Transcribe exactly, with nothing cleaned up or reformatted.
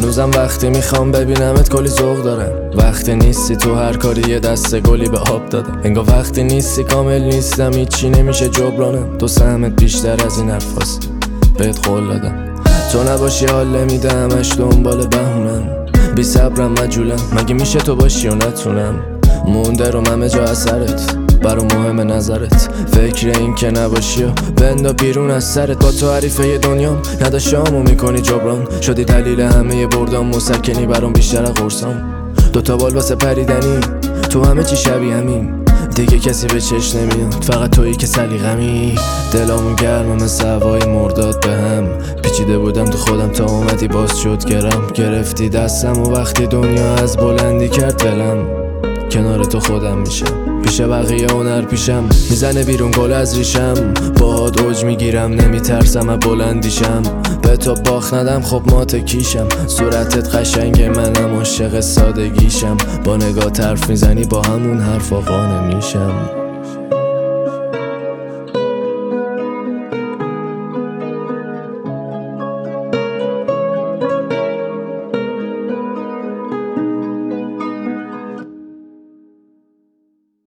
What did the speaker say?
هنوزم وقتی میخوام ببینمت کلی ذوق دارم. وقتی نیستی تو هر کاری یه دسته گلی به آب دادم. انگار وقتی نیستی کامل نیستم، هیچی نمیشه جبرانم. تو سهمت بیشتر از این حرفاست، بهت قول دادم. تو نباشی حال نمیدم، اش دنبال بهونم. بی صبرم مجولم، مگه میشه تو باشی و نتونم. مونده رو همه جا اثرت، برام مهم نظرت. فکر این که نباشی و بندا بیرون از سرت. با تو حریفه دنیام نداشتامو میکنی جبران. شدی دلیل همه بردام، مسکنی برام بیشتر از قرصام. دوتا بال واسه پریدنی، تو همه چی شبیه همین. دیگه کسی به چشم نمیاد، فقط تویی که سلیقمی. دلامون گرمه مثل هوای مرداد به هم. پیچیده بودم تو خودم تا اومدی باز شد گرم. گرفتی دستم و وقتی دنیا از بلندی کرد دلم، کنار تو خودم میشم، پیش بقیه هنر پیشم. میزنه بیرون گل از ریشم، باهات اوج میگیرم. نمیترسم از بلندیشم، به تو باخت ندم خب مات کیشم. صورتت قشنگه منم عاشق سادگیشم. با نگاه حرف میزنی با همون حرفا قانع میشم.